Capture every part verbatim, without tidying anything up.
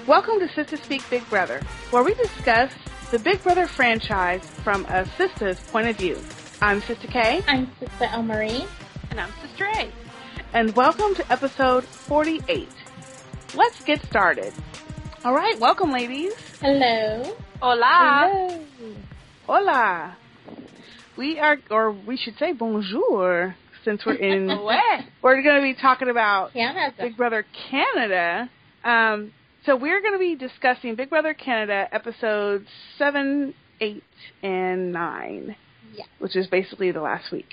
Welcome to Sister Speak Big Brother, where we discuss the Big Brother franchise from a sister's point of view. I'm Sister K. I'm Sister El Marie. And I'm Sister A. And welcome to episode forty-eight. Let's get started. All right, welcome, ladies. Hello. Hola. Hello. Hola. We are, or we should say bonjour, since we're in, we're going to be talking about Canada. Big Brother Canada. Um, so we're going to be discussing Big Brother Canada episodes seven, eight, and nine. Yeah. Which is basically the last week.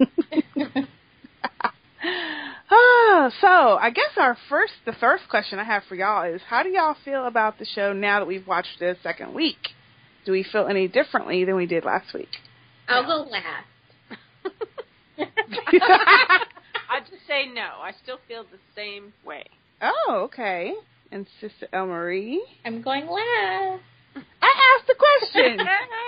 Oh, so I guess our first, the first question I have for y'all is, how do y'all feel about the show now that we've watched it a second week? Do we feel any differently than we did last week? I'll no. go last. I'd just say no. I still feel the same way. Oh, okay. And Sister El Marie? I'm going last. I asked the question.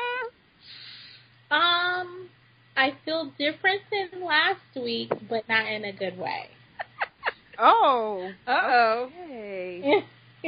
um, I feel different than last week, but not in a good way. Oh. Uh-oh. Okay.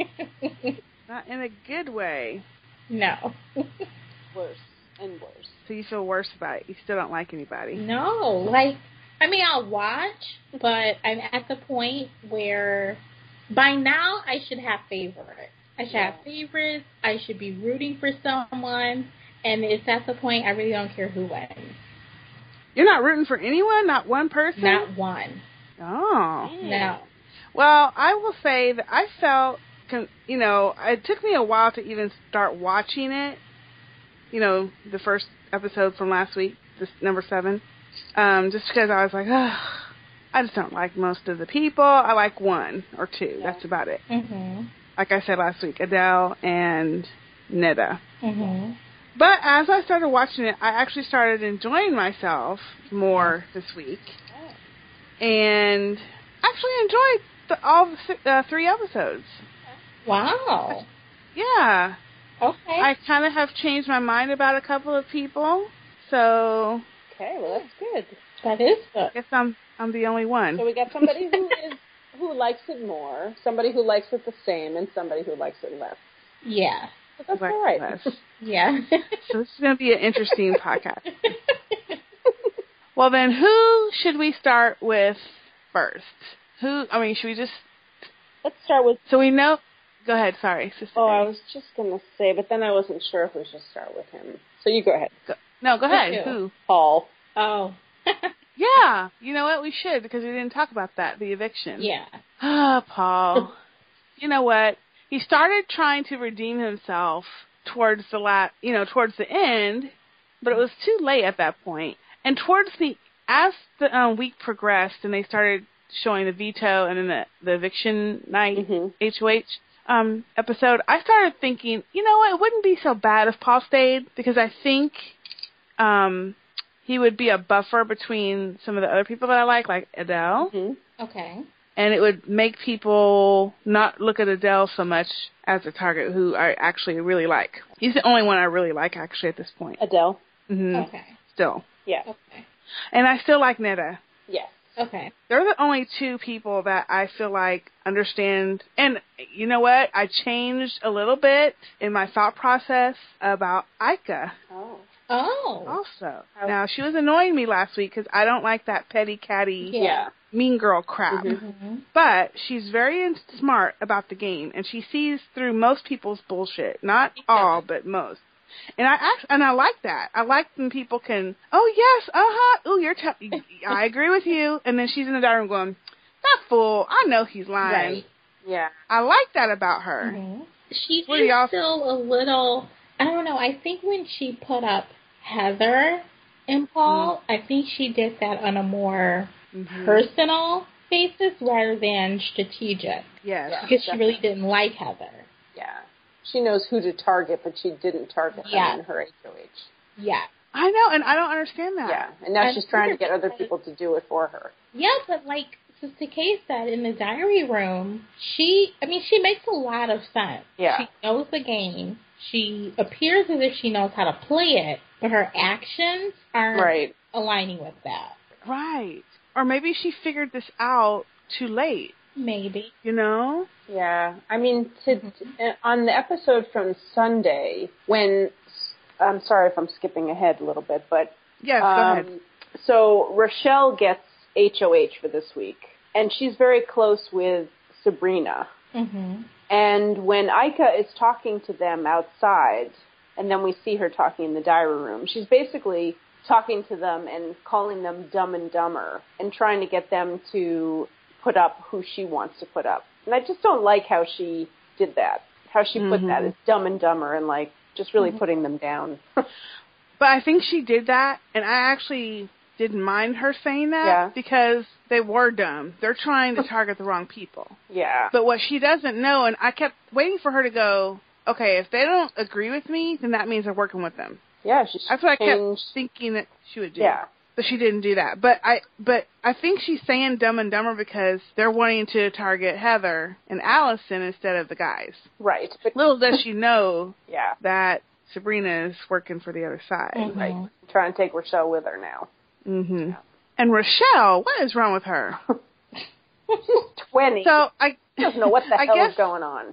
Not in a good way. No. Worse and worse. So you feel worse about it. You still don't like anybody. No. Like, I mean, I'll watch, but I'm at the point where by now I should have favorites. I should yeah. have favorites. I should be rooting for someone. And it's at the point I really don't care who wins. You're not rooting for anyone? Not one person? Not one. Oh. No. Well, I will say that I felt, you know, it took me a while to even start watching it. You know, the first episode from last week, this number seven. Um, just because I was like, ugh, I just don't like most of the people. I like one or two. Yeah. That's about it. Mm-hmm. Like I said last week, Adele and Neda. Mm-hmm. But as I started watching it, I actually started enjoying myself more this week. And actually enjoyed the, all the uh, three episodes. Wow. Yeah. Okay. I kind of have changed my mind about a couple of people. So. Okay, well, that's good. That is good. I guess I'm, I'm the only one. So we got somebody who is who likes it more, somebody who likes it the same, and somebody who likes it less. Yeah. But that's like all right. Less. Yeah. So this is going to be an interesting podcast. Well, then, who should we start with first? Who, I mean, should we just... Let's start with... So we know... Go ahead, sorry, Sister. Oh, I was just going to say, but then I wasn't sure if we should start with him. So you go ahead. Go, no, go ahead. you? Who? Paul. Oh. Yeah, you know what? We should, because we didn't talk about that, the eviction. Yeah. Ah, Paul. You know what? He started trying to redeem himself towards the la- you know, towards the end, but it was too late at that point. And towards the, as the um, week progressed and they started showing the veto and then the, the eviction night, mm-hmm. H O H um, episode, I started thinking, you know what, it wouldn't be so bad if Paul stayed, because I think um, he would be a buffer between some of the other people that I like, like Adele. Mm-hmm. Okay. And it would make people not look at Adele so much as a target, who I actually really like. He's the only one I really like, actually, at this point. Adele? Mm-hmm. Okay. Still. Yeah. Okay. And I still like Neda. Yes. Okay. They're the only two people that I feel like understand. And you know what? I changed a little bit in my thought process about Ika. Oh. Oh. Also. Now, she was annoying me last week because I don't like that petty catty, Yeah. mean girl crap. Mm-hmm. But she's very smart about the game, and she sees through most people's bullshit. Not all, but most. And I act, and I like that. I like when people can, oh, yes, uh-huh, ooh, you're te- I agree with you. And then she's in the dining room going, that fool, I know he's lying. Right. Yeah. I like that about her. Mm-hmm. She What do is y'all- still a little, I don't know, I think when she put up Heather and Paul, mm-hmm. I think she did that on a more mm-hmm. personal basis rather than strategic. Yes. Yeah, because she really didn't like Heather. Yeah. She knows who to target, but she didn't target yeah. them in her H O H. Yeah. I know, and I don't understand that. Yeah, and now and she's trying to get other people to do it for her. Yeah, but like Sister Kay said, in the diary room, she, I mean, she makes a lot of sense. Yeah. She knows the game. She appears as if she knows how to play it, but her actions aren't right. aligning with that. Right. Or maybe she figured this out too late. Maybe. You know? Yeah. I mean, to, to, on the episode from Sunday, when, I'm sorry if I'm skipping ahead a little bit, but. Yes, um, go ahead. So Rochelle gets H O H for this week, and she's very close with Sabrina. Mm-hmm. And when Ica is talking to them outside, and then we see her talking in the diary room, she's basically talking to them and calling them dumb and dumber and trying to get them to put up who she wants to put up. And I just don't like how she did that, how she mm-hmm. put that as dumb and dumber and, like, just really mm-hmm. putting them down. But I think she did that, and I actually didn't mind her saying that yeah. because they were dumb. They're trying to target the wrong people. Yeah. But what she doesn't know, and I kept waiting for her to go, okay, if they don't agree with me, then that means they're working with them. Yeah, she's That's what changed. I kept thinking that she would do. Yeah. But she didn't do that. But I but I think she's saying dumb and dumber because they're wanting to target Heather and Allison instead of the guys. Right. But little does she know yeah. that Sabrina is working for the other side. Mm-hmm. Right. Trying to take Rochelle with her now. Mm-hmm. Yeah. And Rochelle, what is wrong with her? She's twenty. So I she doesn't know what the I hell guess, is going on.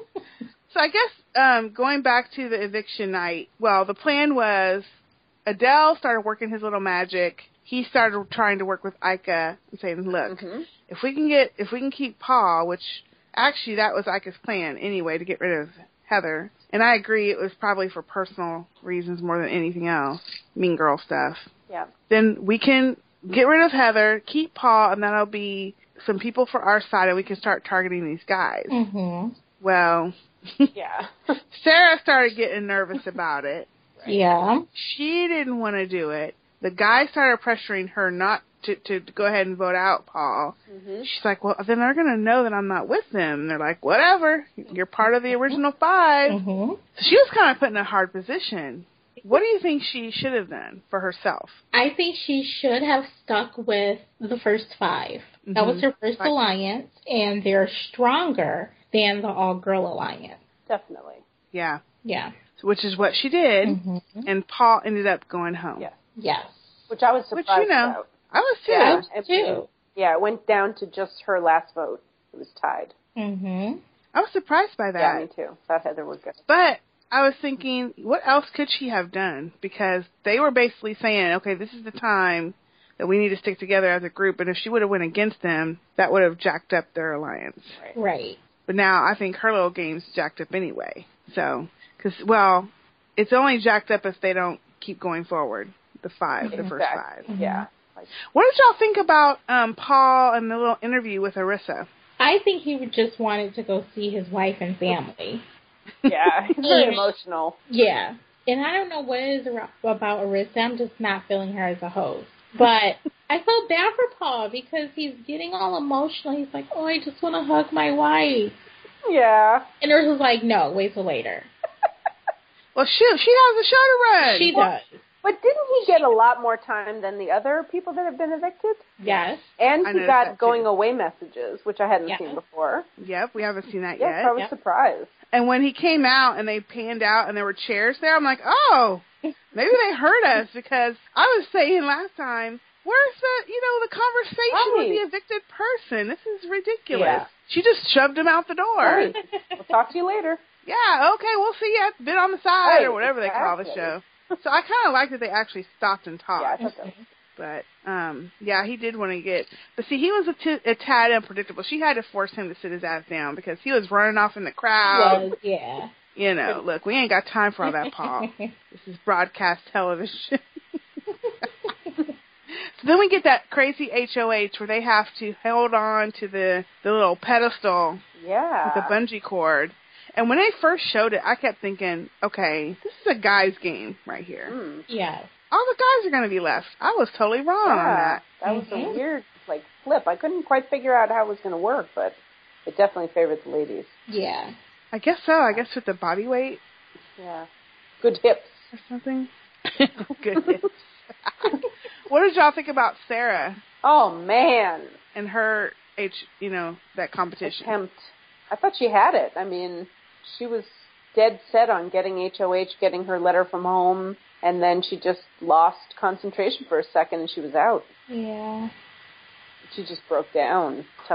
So I guess um, going back to the eviction night, well, the plan was Adele started working his little magic. He started trying to work with Ica and saying, look, mm-hmm. if we can get, if we can keep Paul, which actually that was Ica's plan anyway, to get rid of Heather. And I agree it was probably for personal reasons more than anything else, mean girl stuff. Yeah. Then we can get rid of Heather, keep Paul, and that'll be some people for our side, and we can start targeting these guys. Mm-hmm. Well, yeah. Sarah started getting nervous about it. Right? Yeah. She didn't want to do it. The guy started pressuring her not to, to go ahead and vote out Paul. Mm-hmm. She's like, well, then they're going to know that I'm not with them. And they're like, whatever. You're part of the original five. Mm-hmm. So she was kind of put in a hard position. What do you think she should have done for herself? I think she should have stuck with the first five. Mm-hmm. That was her first right. alliance, and they're stronger than the all-girl alliance. Definitely. Yeah. Yeah. So, which is what she did, mm-hmm. and Paul ended up going home. Yes. Yes. Which I was surprised Which, you know, about. I was too. Yeah, I was too. Yeah, it went down to just her last vote. It was tied. Mm-hmm. I was surprised by that. Yeah, me too. Thought Heather would go. But I was thinking, what else could she have done? Because they were basically saying, okay, this is the time that we need to stick together as a group. And if she would have went against them, that would have jacked up their alliance. Right. Right. But now I think her little game's jacked up anyway. So, because, well, it's only jacked up if they don't keep going forward, the five, exactly. the first five. Mm-hmm. Yeah. What did y'all think about um, Paul and the little interview with Arissa? I think he would just wanted to go see his wife and family. Yeah, he's very emotional. Yeah. And I don't know what it is about Arissa. I'm just not feeling her as a host. But I felt bad for Paul because he's getting all emotional. He's like, oh, I just want to hug my wife. Yeah. And Arissa's like, no, wait till later. Well, shoot, she has a show to run. She well, does. But didn't he get a lot more time than the other people that have been evicted? Yes. And I he got going away messages, which I hadn't yes. seen before. Yep, we haven't seen that yes, yet. I was yep. surprised. And when he came out and they panned out and there were chairs there, I'm like, oh, maybe they heard us because I was saying last time, where's the, you know, the conversation right. with the evicted person? This is ridiculous. Yeah. She just shoved him out the door. Right. We'll talk to you later. Yeah, okay, we'll see you at Bit on the Side right, or whatever exactly. they call the show. So I kind of like that they actually stopped and talked. Yeah, I thought that was... But, um, yeah, he did want to get... But, see, he was a, t- a tad unpredictable. She had to force him to sit his ass down because he was running off in the crowd. Was, yeah. You know, look, we ain't got time for all that, Paul. This is broadcast television. So then we get that crazy H O H where they have to hold on to the, the little pedestal yeah. with a bungee cord. And when they first showed it, I kept thinking, okay, this is a guy's game right here. Mm. Yes. All the guys are going to be left. I was totally wrong yeah, on that. That was mm-hmm. a weird, like, flip. I couldn't quite figure out how it was going to work, but it definitely favored the ladies. Yeah. I guess so. I guess with the body weight. Yeah. Good hips. Or something. Good hips. What did y'all think about Sarah? Oh, man. And her, H, you know, that competition. Attempt. I thought she had it. I mean, she was dead set on getting H O H, getting her letter from home, and then she just lost concentration for a second and she was out. Yeah. She just broke down. Tough.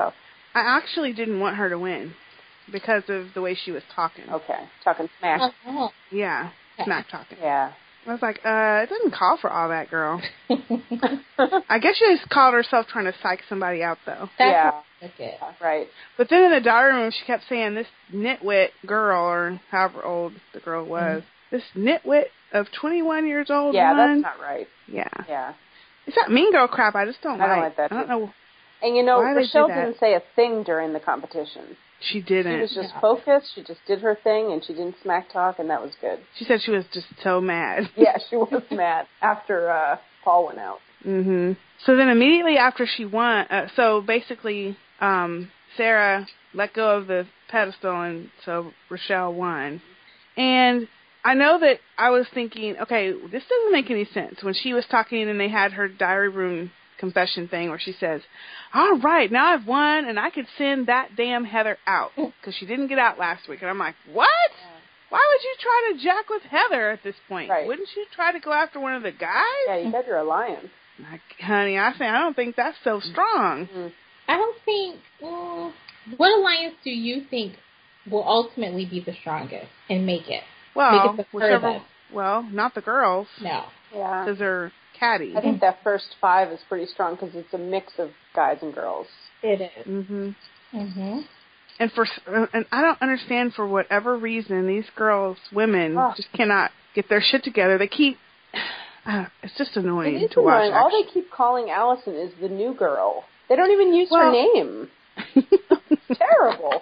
I actually didn't want her to win because of the way she was talking. Okay, talking smack. Oh. Yeah, smack talking. Yeah. I was like, uh, it doesn't call for all that, girl. I guess she just called herself trying to psych somebody out, though. That's Yeah. it. Right. But then in the diary room, she kept saying this nitwit girl, or however old the girl was, mm-hmm. this nitwit of twenty-one years old. Yeah, one. that's not right. Yeah. Yeah. It's that mean girl crap I just don't I like. don't like that I don't too. know. And you know, why Rochelle do didn't say a thing during the competition. She didn't. She was just Yeah. focused. She just did her thing, and she didn't smack talk, and that was good. She said she was just so mad. Yeah, she was mad after uh, Paul went out. hmm So then immediately after she won, uh, so basically um, Sarah let go of the pedestal, and so Rochelle won. And I know that I was thinking, okay, this doesn't make any sense. When she was talking and they had her diary room confession thing where she says, all right, now I've won and I could send that damn Heather out because she didn't get out last week. And I'm like, what? Yeah. Why would you try to jack with Heather at this point? Right. Wouldn't you try to go after one of the guys? Yeah, you got your alliance. Like, honey, I say I don't think that's so strong. Mm-hmm. I don't think. Well, what alliance do you think will ultimately be the strongest and make it? Well, make it the whichever. furthest? Well, not the girls. No. Yeah. Because they're catty. I think that first five is pretty strong because it's a mix of guys and girls. It is. Mhm. Mhm. And for and I don't understand for whatever reason these girls, women, Oh. just cannot get their shit together. They keep. Uh, it's just annoying It is to watch. annoying. All actually. they keep calling Allison is the new girl. They don't even use Well- her name. It's terrible.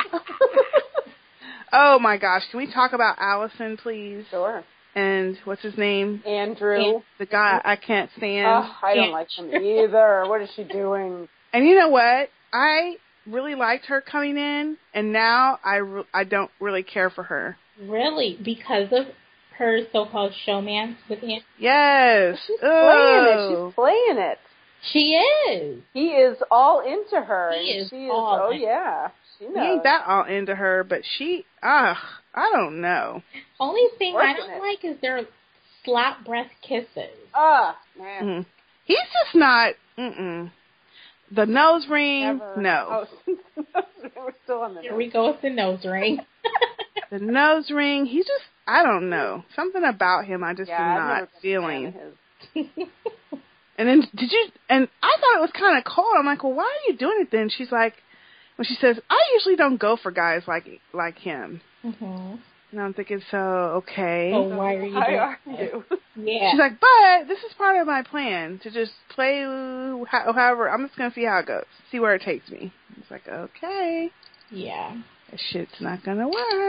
Oh my gosh! Can we talk about Allison, please? Sure. And what's his name? Andrew. The guy I can't stand. Oh, I don't like him either. What is she doing? And you know what? I really liked her coming in, and now I, re- I don't really care for her. Really, because of her so-called showmance with Aunt. Yes. She's playing it. Ugh. She's playing it. She is. He is all into her. He and is she is, all oh, in. yeah. She knows. He ain't that all into her, but she, ugh, I don't know. Only thing I Working don't it. like is their slap breath kisses. Ah, man. Mm. He's just not, mm-mm. The nose ring, Never. no. Oh, we're still on the Here we go with the nose ring. The nose ring, he just, I don't know. Something about him I just yeah, am I've not never been a feeling. fan of his. And then, did you, and I thought it was kind of cold. I'm like, well, why are you doing it then? She's like, when she says, I usually don't go for guys like like him. Mm-hmm. And I'm thinking, so, okay. So why are you Why doing are this? you? Yeah. She's like, but this is part of my plan to just play ho- however, I'm just going to see how it goes, see where it takes me. It's like, okay, Yeah. this shit's not going to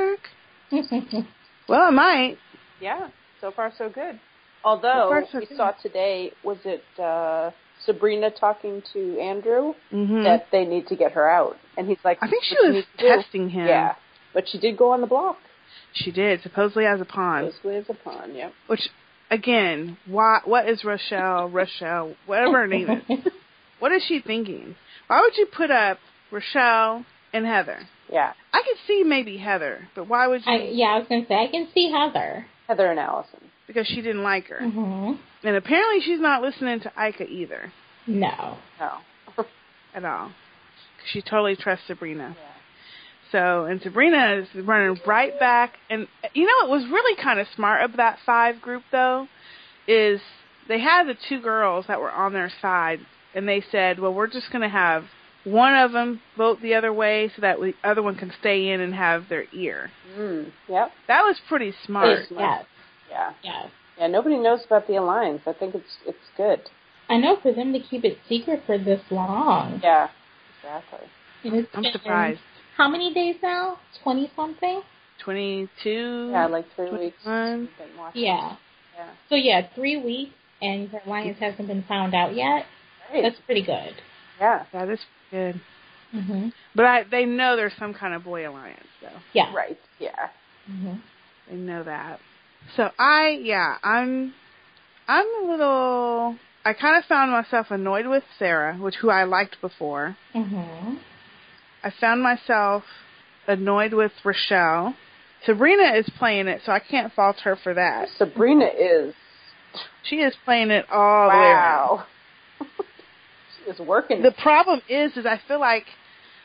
work. Well, it might. Yeah, so far so good. Although, So far, so we good. saw today, was it uh, Sabrina talking to Andrew, Mm-hmm. that they need to get her out. And he's like, I think she "What you was need to do?" testing him. Yeah, but she did go on the block. She did, supposedly as a pawn. Basically as a pawn, yep. Which, again, why, what is Rochelle, Rochelle, whatever her name is? What is she thinking? Why would you put up Rochelle and Heather? Yeah, I could see maybe Heather, but why would you? I, yeah, I was going to say, I can see Heather. Heather and Allison. Because she didn't like her. Mm-hmm. And apparently she's not listening to Ika either, No. No. at all. 'Cause she totally trusts Sabrina. Yeah. So, and Sabrina is running right back. And, you know, what was really kind of smart of that five group, though, is they had the two girls that were on their side, and they said, well, we're just going to have one of them vote the other way so that the other one can stay in and have their ear. Mm, yep. That was pretty smart. Yes. Yeah. Yes. Yeah, nobody knows about the alliance. I think it's it's good. I know for them to keep it secret for this long. Yeah, exactly. And it's I'm been- surprised. How many days now? twenty-something? twenty-two? Yeah, like three weeks. twenty-one. We've been watching. Yeah. Yeah. So, yeah, three weeks, and the alliance hasn't been found out yet. Great. That's pretty good. Yeah. That is good. Mm-hmm. But I, they know there's some kind of boy alliance, though. Yeah. Right. Yeah. Mm-hmm. They know that. So I, yeah, I'm, I'm a little. I kind of found myself annoyed with Sarah, which who I liked before. Mm-hmm. I found myself annoyed with Rochelle. Sabrina is playing it, so I can't fault her for that. Sabrina is. She is playing it all the way around. Wow. She is working. The problem is, is I feel like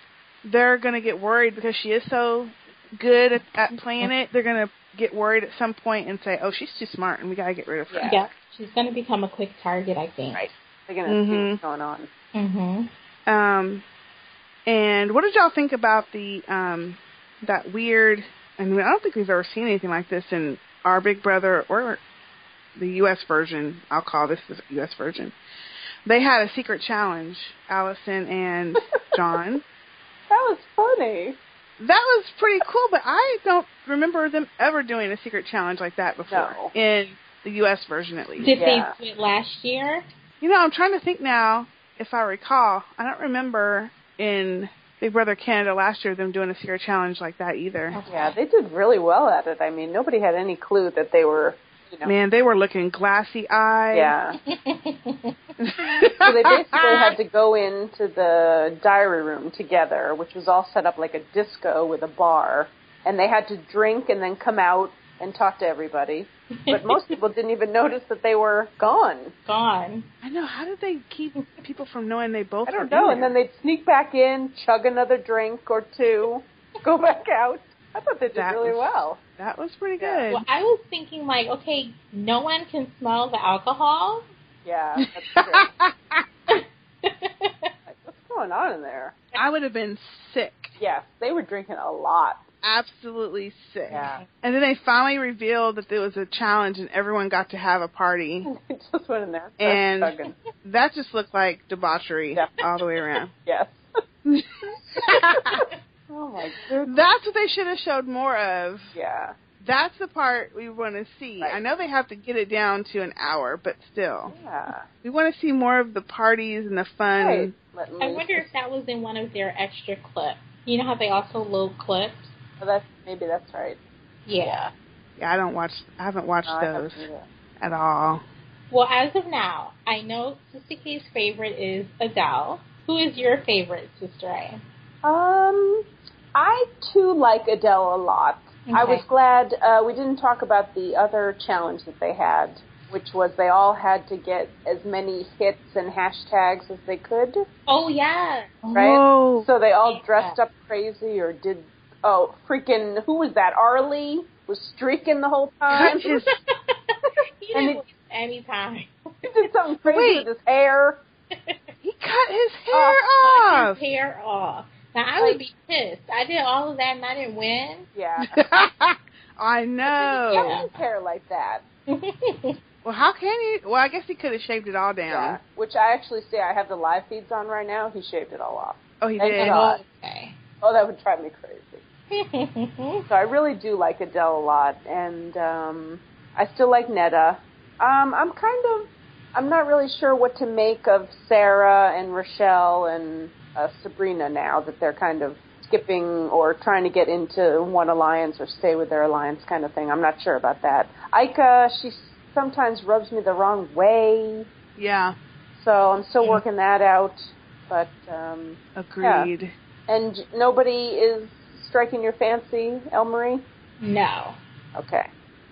they're going to get worried because she is so good at, at playing it. They're going to get worried at some point and say, oh, she's too smart and we got to get rid of her. Yeah. yeah. She's going to become a quick target, I think. Right. They're going to mm-hmm. see what's going on. Mm-hmm. Um, and what did y'all think about the, um, that weird, I mean, I don't think we've ever seen anything like this in our Big Brother or the U S version. I'll call this the U S version. They had a secret challenge, Allison and John. That was funny. That was pretty cool, but I don't remember them ever doing a secret challenge like that before. No. In the U S version, at least. Did yeah. they do it last year? You know, I'm trying to think now, if I recall. I don't remember in Big Brother Canada last year them doing a secret challenge like that either. Okay. Yeah, they did really well at it. I mean, nobody had any clue that they were, you know. Man, they were looking glassy-eyed. Yeah. So they basically had to go into the diary room together, which was all set up like a disco with a bar, and they had to drink and then come out and talk to everybody. But most people didn't even notice that they were gone. Gone. I know. How did they keep people from knowing they both I don't were know. there? And then they'd sneak back in, chug another drink or two, go back out. I thought they did that really was, well. That was pretty good. Yeah. Well, I was thinking, like, okay, no one can smell the alcohol. Yeah, that's true. Like, what's going on in there? I would have been sick. Yes, they were drinking a lot. Absolutely sick. Yeah. And then they finally revealed that there was a challenge and everyone got to have a party. They just went in there. And chugging. That just looked like debauchery yeah. all the way around. Yes. Oh, my goodness. That's what they should have showed more of. Yeah. That's the part we want to see. Right. I know they have to get it down to an hour, but still. Yeah. We want to see more of the parties and the fun. Right. I wonder if that was in one of their extra clips. You know how they also load clips? Oh, that's, maybe that's right. Yeah. Yeah, I don't watch, I haven't watched No, those I at all. Well, as of now, I know Sister K's favorite is Adele. Who is your favorite, Sister A? Um, I, too, like Adele a lot. Okay. I was glad uh, we didn't talk about the other challenge that they had, which was they all had to get as many hits and hashtags as they could. Oh, yeah. Right? Oh. So they all dressed up crazy or did, oh, freaking, who was that? Arlie was streaking the whole time. he didn't and waste any time. He did something crazy Wait. with his hair. He cut his hair oh, off. His hair off. Now, I like, would be pissed. I did all of that and I didn't win. Yeah. I know. He cut his hair like that. Well, how can he? Well, I guess he could have shaved it all down. Yeah. Which I actually see. I have the live feeds on right now. He shaved it all off. Oh, he Thank did? God. Okay. Oh, that would drive me crazy. So I really do like Adele a lot. And um, I still like Netta. Um, I'm kind of, I'm not really sure what to make of Sarah and Rochelle and uh, Sabrina now that they're kind of skipping or trying to get into one alliance or stay with their alliance kind of thing. I'm not sure about that. Ika, she sometimes rubs me the wrong way. Yeah. So I'm still working that out. But, um... Agreed. Yeah. And nobody is striking your fancy, Elmarie? No. Okay.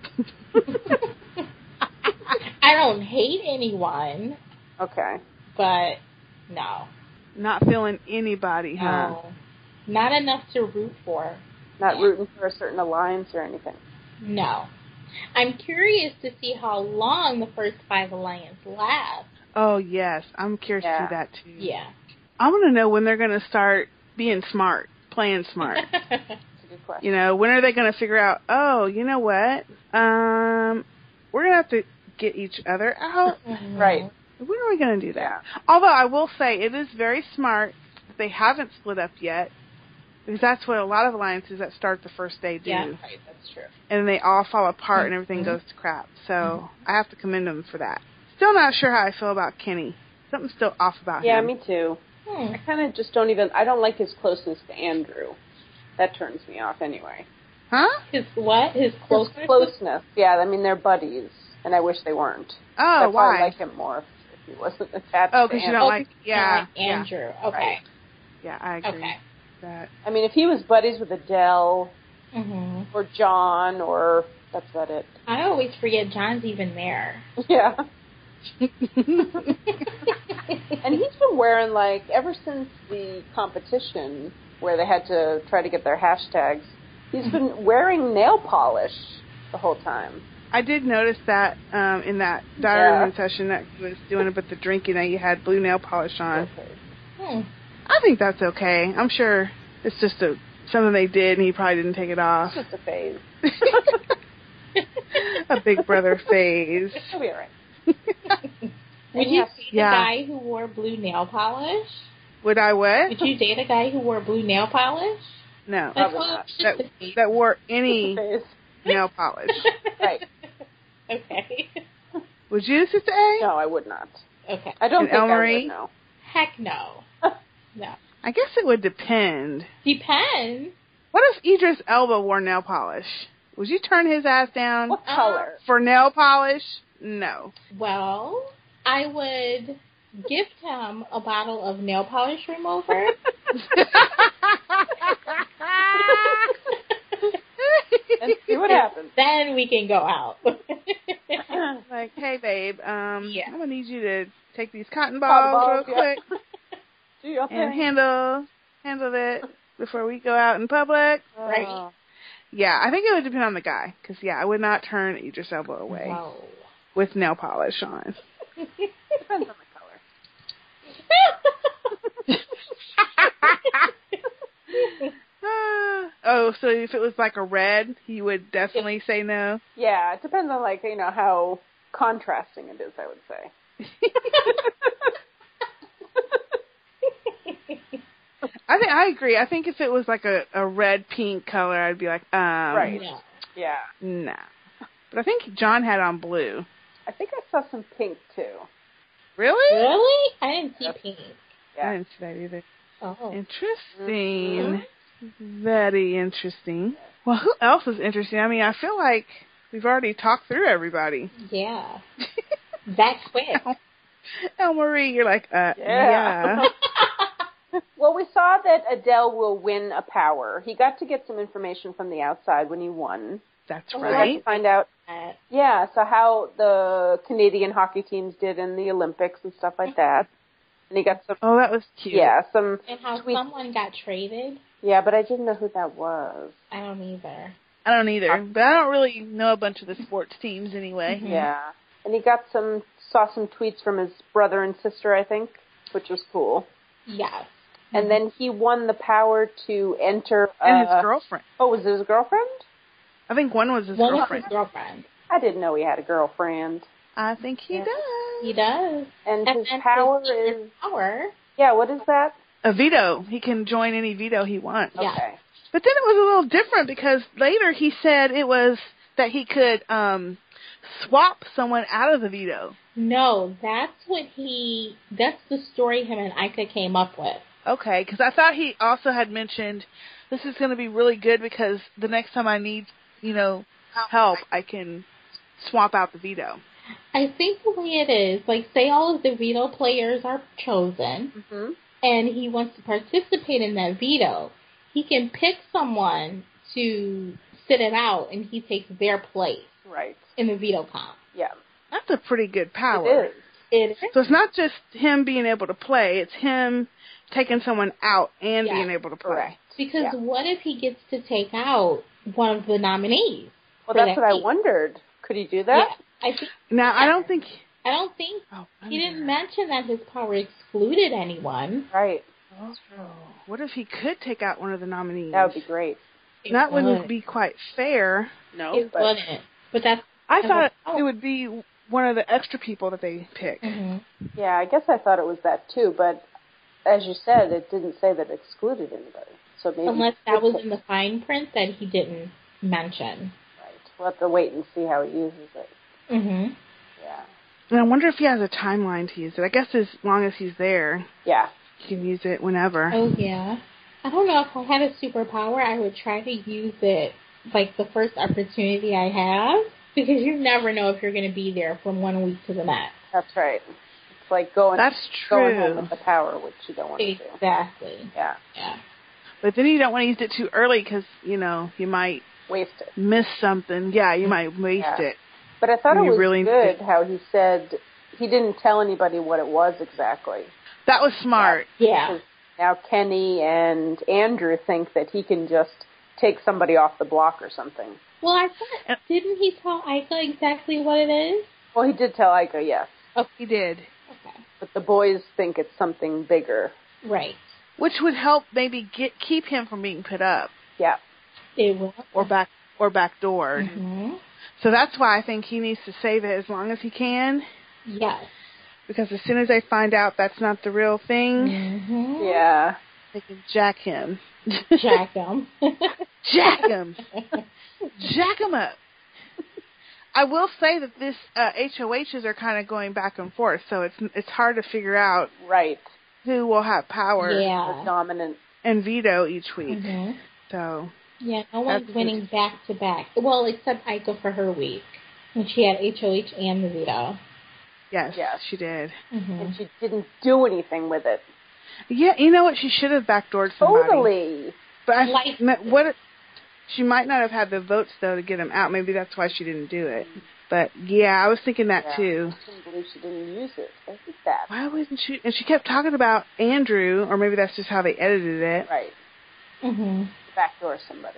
I don't hate anyone. Okay. But, no. Not feeling anybody, huh? No. Not enough to root for. Not yeah. rooting for a certain alliance or anything. No. I'm curious to see how long the first five alliance lasts. Oh, yes. I'm curious yeah. to see that, too. Yeah. I want to know when they're going to start being smart, playing smart. That's a good question. You know, when are they going to figure out, oh, you know what? Um, we're going to have to get each other out. Mm-hmm. Right. When are we going to do that? Yeah. Although I will say it is very smart that they haven't split up yet, because that's what a lot of alliances that start the first day do. Yeah, right, that's true. And they all fall apart and everything mm-hmm. goes to crap. So mm-hmm. I have to commend them for that. Still not sure how I feel about Kenny. Something's still off about yeah, him. Yeah, me too. Hmm. I kind of just don't even, I don't like his closeness to Andrew. That turns me off anyway. Huh? His what? His closeness? His closeness. Yeah, I mean, they're buddies, and I wish they weren't. Oh, I'd why? I like him more if, if he wasn't attached Oh, to because you Andrew. don't like, yeah. Like Andrew. Yeah. Okay. Right. Yeah, I agree. Okay. With that. I mean, if he was buddies with Adele Mm-hmm. or John, or that's about it. I always forget John's even there. Yeah. And he's been wearing, like, ever since the competition, where they had to try to get their hashtags. He's been wearing nail polish the whole time. I did notice that um, in that diary room session that he was doing about the drinking that he had blue nail polish on. Okay. Hmm. I think that's okay. I'm sure it's just a something they did and he probably didn't take it off. It's just a phase. A Big Brother phase. He'll be all right. Would you date Yeah. a guy who wore blue nail polish? Would I what? Would you date a guy who wore blue nail polish? No. That's Probably what not. it's That, just a phase. that wore any Phase. nail polish. Right. Okay. Would you, Sister A? No, I would not. Okay. I don't And think I Elmarie? would, no. Heck no. No. I guess it would depend. Depends. What if Idris Elba wore nail polish? Would you turn his ass down What Uh, color? for nail polish? No. Well, I would gift him a bottle of nail polish remover. And see what happens. Then we can go out. Like, hey, babe, um, Yeah. I'm going to need you to take these cotton Cotton balls, balls, real yeah. quick Do your and thing. handle, handle it before we go out in public. Right. Oh. Yeah, I think it would depend on the guy. Because, yeah, I would not turn Idris Elba away No. with nail polish on. Depends on the color. Ah. Oh, so if it was like a red, he would definitely say no. Yeah, it depends on, like, you know, how contrasting it is, I would say. I think I agree. I think if it was like a, a red pink color, I'd be like, um, Right. No. Yeah. nah. But I think John had on blue. I think I saw some pink, too. Really? Really? I didn't see Yep. pink. I Yeah. didn't see that either. Oh. Interesting. Very interesting. Well, who else is interesting? I mean, I feel like we've already talked through everybody. Yeah. That quick. El Marie, you're like, uh, Yeah. yeah. Well, we saw that Adele will win a power. He got to get some information from the outside when he won. That's We got to right. find out, Uh, yeah, so how the Canadian hockey teams did in the Olympics and stuff like that. And he got some, Oh, that was cute. yeah, some and how tweets. someone got traded. Yeah, but I didn't know who that was. I don't either. I don't either, but I don't really know a bunch of the sports teams anyway. Mhm. Yeah. And he got some, saw some tweets from his brother and sister, I think, which was cool. Yes. And then he won the power to enter. And uh, his girlfriend. Oh, was it his girlfriend? I think one was his One was girlfriend. his girlfriend. I didn't know he had a girlfriend. I think he Yeah. does. He does. And, And his then power his is, power. yeah, what is that? A veto. He can join any veto he wants. Yeah. Okay. But then it was a little different because later he said it was that he could um swap someone out of the veto. No, that's what he. That's the story him and Ika came up with. Okay, because I thought he also had mentioned this is going to be really good because the next time I need, you know, help, I can swap out the veto. I think the way it is, like, say all of the veto players are chosen, Mm-hmm. and he wants to participate in that veto, he can pick someone to sit it out, and he takes their place Right. in the veto comp. Yeah. That's a pretty good power. It is. It is. So it's not just him being able to play, it's him taking someone out and Yeah, being able to play. correct. Because Yeah. what if he gets to take out one of the nominees? Well, for that's that what I team? wondered. Could he do that? Yeah, I think. Now, I don't think... I don't think Oh, he didn't mention that his power excluded anyone. Right. Oh, what if he could take out one of the nominees? That would be great. It That wouldn't would. be quite fair. No, It but wouldn't. But that's. I Okay. thought Oh. it would be one of the extra people that they pick. hmm yeah, I guess I thought it was that too. But as you said, it didn't say that it excluded anybody. So maybe Unless he that could was pick. in the fine print that he didn't mention. Right. We'll have to wait and see how he uses it. hmm Yeah. And I wonder if he has a timeline to use it. I guess as long as he's there, Yeah. he can use it whenever. Oh, yeah. I don't know if I had a superpower, I would try to use it, like, the first opportunity I have. Because you never know if you're going to be there from one week to the next. That's right. It's like going That's going home true. with the power, which you don't want to do. Exactly. Yeah. Yeah. But then you don't want to use it too early because, you know, you might Waste it. miss something. Yeah, you might waste Yeah. it. But I thought You it was really good think- how he said he didn't tell anybody what it was exactly. That was smart. Yeah. Because now Kenny and Andrew think that he can just take somebody off the block or something. Well, I thought, didn't he tell Ika exactly what it is? Well, he did tell Ika, yes. Oh, he did. Okay. But the boys think it's something bigger. Right. Which would help maybe get keep him from being put up. Yeah. It will. Or back or backdoored. Mm-hmm. So that's why I think he needs to save it as long as he can. Yes. Because as soon as they find out that's not the real thing, Mm-hmm. Yeah. they can jack him. Jack him. Jack him. Jack him up. I will say that this uh, H O Hs are kind of going back and forth, so it's it's hard to figure out Right. who will have power Yeah. The dominant. and veto each week. Mm-hmm. So Yeah, no one's That's winning back to back. Well, except Ika for her week. And she had H O H and the veto. yes, Yes. she did. Mm-hmm. And she didn't do anything with it. Yeah, you know what? She should have backdoored somebody. Totally. But I, Like- m- what? She might not have had the votes though to get him out. Maybe that's why she didn't do it. But yeah, I was thinking that Yeah. too. I couldn't believe she didn't use it. I did that. Why wouldn't she? And she kept talking about Andrew, or maybe that's just how they edited it. Right. Mm-hmm. Backdoor somebody.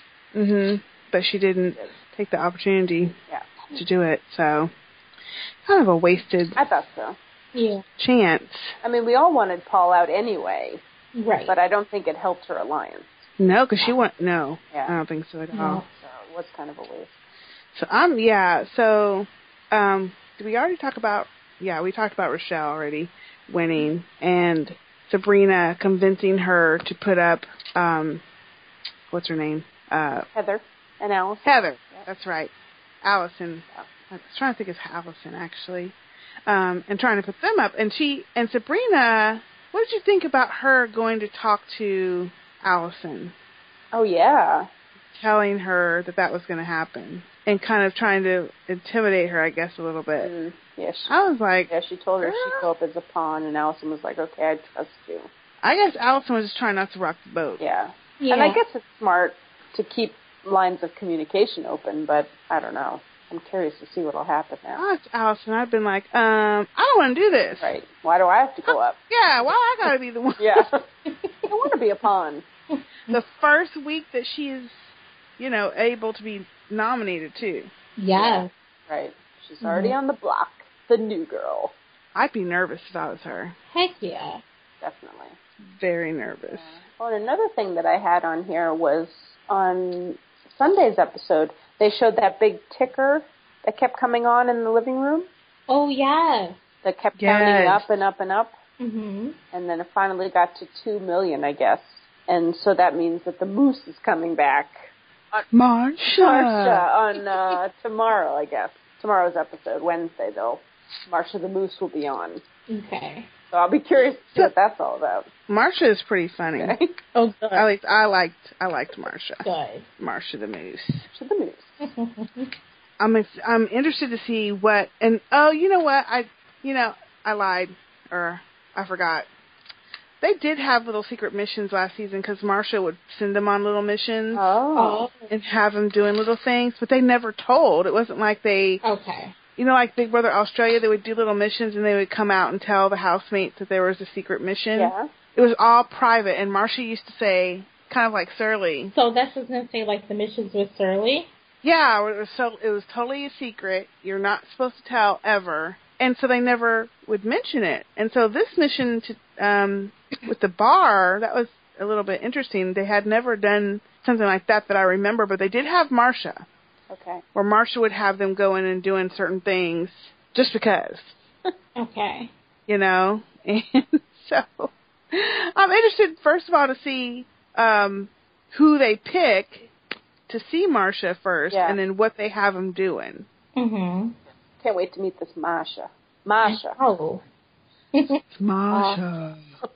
Mhm. But she didn't take the opportunity Yeah. to do it. So kind of a wasted I thought so. Yeah. chance. I mean, we all wanted Paul out anyway, Right. but I don't think it helped her alliance. No, because she went. No, Yeah. I don't think so at all. No. So it was kind of a waste. So um yeah, so um did we already talk about yeah, we talked about Rochelle already winning and Sabrina convincing her to put up um what's her name? Uh Heather and Alice. Heather. Yeah. That's right. Allison. I was trying to think it's Allison actually. Um and trying to put them up and she and Sabrina, what did you think about her going to talk to Allison? Oh, yeah. Telling her that that was going to happen and kind of trying to intimidate her, I guess, a little bit. Mm, yeah, she, I was like, yeah, she told her "Girl." she'd go up as a pawn, and Allison was like, okay, I trust you. I guess Allison was just trying not to rock the boat. Yeah. Yeah. And I guess it's smart to keep lines of communication open, but I don't know. I'm curious to see what will happen now. I asked Allison, I've been like, um, I don't want to do this. Right. Why do I have to go up? Yeah, why I got to be the one? Yeah. I want to be a pawn. The first week that she's, you know, able to be nominated, too. Yes. Right. She's already Mhm. on the block. The new girl. I'd be nervous if I was her. Heck yeah. Definitely. Very nervous. Well, and another thing that I had on here was on Sunday's episode, they showed that big ticker that kept coming on in the living room. Oh, yes. That kept Yes. counting up and up and up. Mm-hmm. And then it finally got to two million, I guess. And so that means that the moose is coming back. Marsha. Marsha on uh, tomorrow, I guess. Tomorrow's episode, Wednesday, though. Marsha the Moose will be on. Okay. So I'll be curious to see what that's all about. Marsha is pretty funny. Okay. Oh, good. I liked, I liked, I liked Marsha. Good. Marsha the Moose. To the moose. I'm ex- I'm interested to see what and oh you know what I you know I lied or I forgot. They did have little secret missions last season because Marsha would send them on little missions Oh. Oh, and have them doing little things, but they never told. It wasn't like they okay. you know like Big Brother Australia, they would do little missions and they would come out and tell the housemates that there was a secret mission. Yeah. It was all private, and Marsha used to say kind of like Surly. So that's just going to say, like, the missions with Surly? Yeah, it was so it was totally a secret. You're not supposed to tell ever, and so they never would mention it. And so this mission to um, with the bar, that was a little bit interesting. They had never done something like that that I remember, but they did have Marsha, Okay. where Marsha would have them going and doing certain things just because, Okay. you know. And so I'm interested, first of all, to see um, who they pick to see Marsha first, Yeah. and then what they have them doing. Mm-hmm. Can't wait to meet this Marsha. Marsha. Oh. Marsha.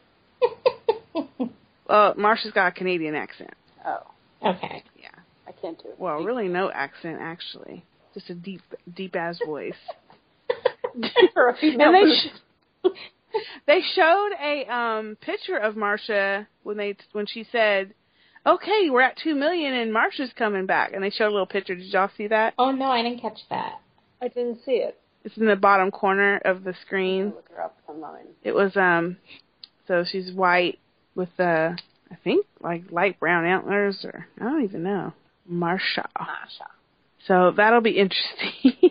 Well, Marsha's got a Canadian accent. Oh. Okay. Yeah. I can't do it. Well, really no accent, actually. Just a deep, deep-ass voice. For a female And they, moose. sh- they showed a um, picture of Marsha when they when she said, okay, we're at two million and Marsha's coming back. And they showed a little picture. Did y'all see that? Oh, no, I didn't catch that. I didn't see it. It's in the bottom corner of the I'll screen. look her up online. It was, um, so she's white with the, I think, like light brown antlers, or I don't even know. Marsha. Marsha. So that'll be interesting.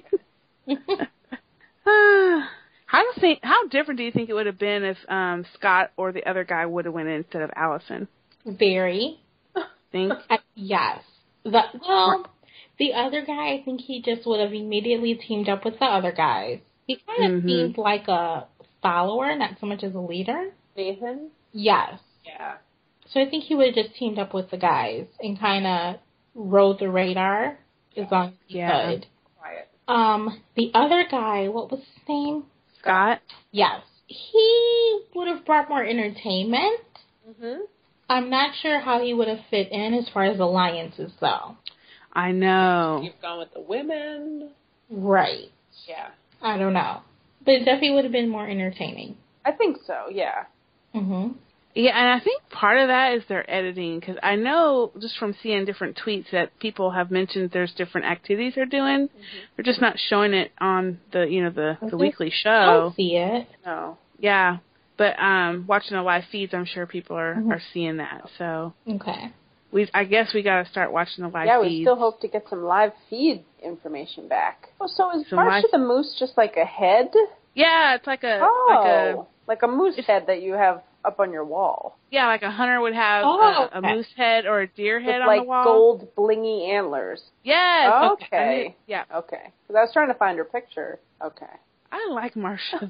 uh, how do you think, how different do you think it would have been if um, Scott or the other guy would have went in instead of Allison? Very. Think? Uh, yes. The, well, the other guy, I think he just would have immediately teamed up with the other guys. He kind of mm-hmm. seemed like a follower, not so much as a leader. Nathan? Yes. Yeah. So I think he would have just teamed up with the guys and kind of rode the radar as long as he yeah. could. Quiet. Um, the other guy, what was his name? Scott? Yes. He would have brought more entertainment. Mm-hmm. I'm not sure how he would have fit in as far as alliances, though. I know. You've gone with the women. Right. Yeah. I don't know. But it definitely would have been more entertaining. I think so, yeah. Mm-hmm. Yeah, and I think part of that is their editing, because I know just from seeing different tweets that people have mentioned there's different activities they're doing. Mm-hmm. They're just not showing it on the, you know, the, the weekly show. I don't see it. No. Yeah, but um, watching the live feeds, I'm sure people are, mm-hmm. are seeing that. So okay. We, I guess we got to start watching the live yeah, feeds. Yeah, we still hope to get some live feed information back. Oh, so is some Marsha live... the Moose just like a head? Yeah, it's like a oh, like a like a moose head that you have up on your wall. Yeah, like a hunter would have oh, a, a moose head or a deer head with on like the wall. Gold blingy antlers. Yes. Okay. okay. Yeah. Okay. Because I was trying to find her picture. Okay. I like Marsha.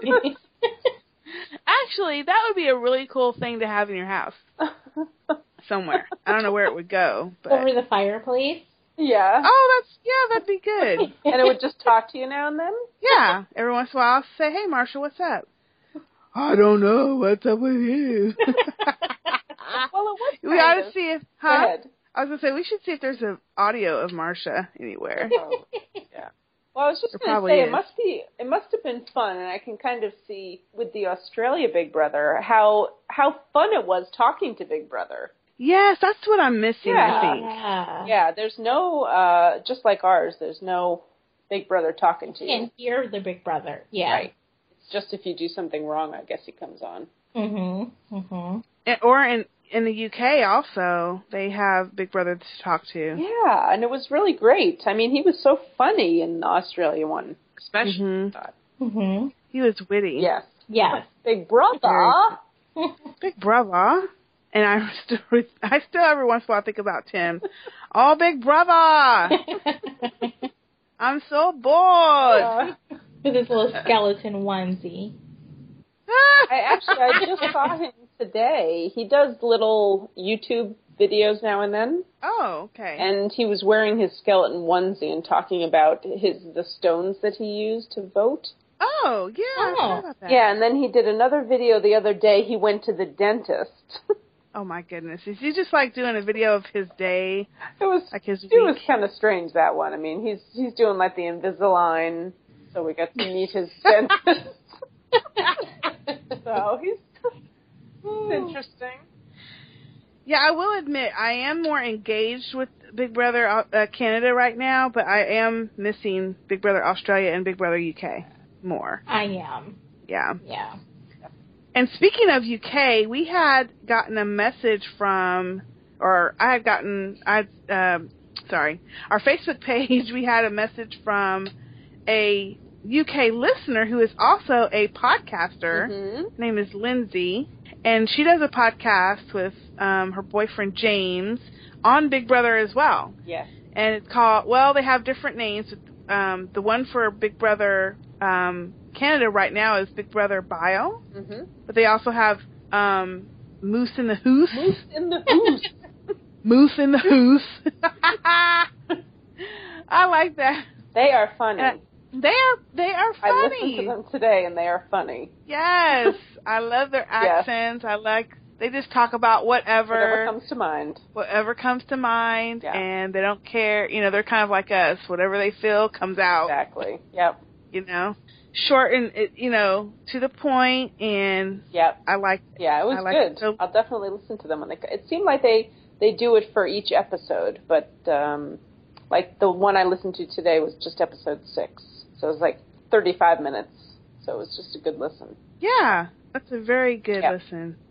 Actually, that would be a really cool thing to have in your house. Somewhere. I don't know where it would go. But... over the fireplace? Yeah. Oh, that's, yeah, that'd be good. And it would just talk to you now and then? Yeah. Every once in a while, I'll say, hey, Marsha, what's up? I don't know. What's up with you? Well, it was we ought to of. see if, huh? Go ahead. I was going to say, we should see if there's an audio of Marsha anywhere. Oh, yeah. Well, I was just going to say, is. it must be, it must have been fun, and I can kind of see with the Australia Big Brother how how fun it was talking to Big Brother. Yes, that's what I'm missing, yeah. I think. Yeah. Yeah, there's no, uh, just like ours, there's no Big Brother talking to you. You can hear the Big Brother, yeah. Right. It's just if you do something wrong, I guess he comes on. Mm-hmm, mm-hmm. And, or in, in the U K also, they have Big Brother to talk to. Yeah, and it was really great. I mean, he was so funny in the Australia one, especially. Mm-hmm. Mm-hmm. He was witty. Yes. Yes. Big Brother. Big Brother. And I still, I still every once in a while think about Tim. Oh, Big Brother! I'm so bored. Uh, With his little skeleton onesie. I actually, I just saw him today. He does little YouTube videos now and then. Oh, okay. And he was wearing his skeleton onesie and talking about his the stones that he used to vote. Oh, yeah. Oh. I heard about that. Yeah, and then he did another video the other day. He went to the dentist. Oh, my goodness. Is he just, like, doing a video of his day? It was, like his it week? was kind of strange, that one. I mean, he's he's doing, like, the Invisalign, so we got to meet his dentist. So he's it's interesting. Yeah, I will admit, I am more engaged with Big Brother uh, Canada right now, but I am missing Big Brother Australia and Big Brother U K more. I am. Yeah. Yeah. And speaking of U K, we had gotten a message from, or I had gotten, I, um, sorry, our Facebook page, we had a message from a U K listener who is also a podcaster. Mm-hmm. Her name is Lindsay, and she does a podcast with um, her boyfriend James on Big Brother as well. Yes. And it's called, well, they have different names. Um, the one for Big Brother um, Canada right now is Big Brother Bio, Mm-hmm. but they also have um, Moose in the Hoose. Moose in the Hoose. Moose in the Hoose. I like that. They are funny. Uh, they are they are funny. I listened to them today, and they are funny. Yes, I love their accents. Yes. I like they just talk about whatever whatever comes to mind. Whatever comes to mind, yeah. And they don't care. You know, they're kind of like us. Whatever they feel comes out. Exactly. Yep. You know, short and you know to the point, and yep. I like. Yeah, it was like good. It. So, I'll definitely listen to them when they. It seemed like they they do it for each episode, but um, like the one I listened to today was just episode six. So it was like thirty-five minutes. So it was just a good listen. Yeah, that's a very good yep. listen.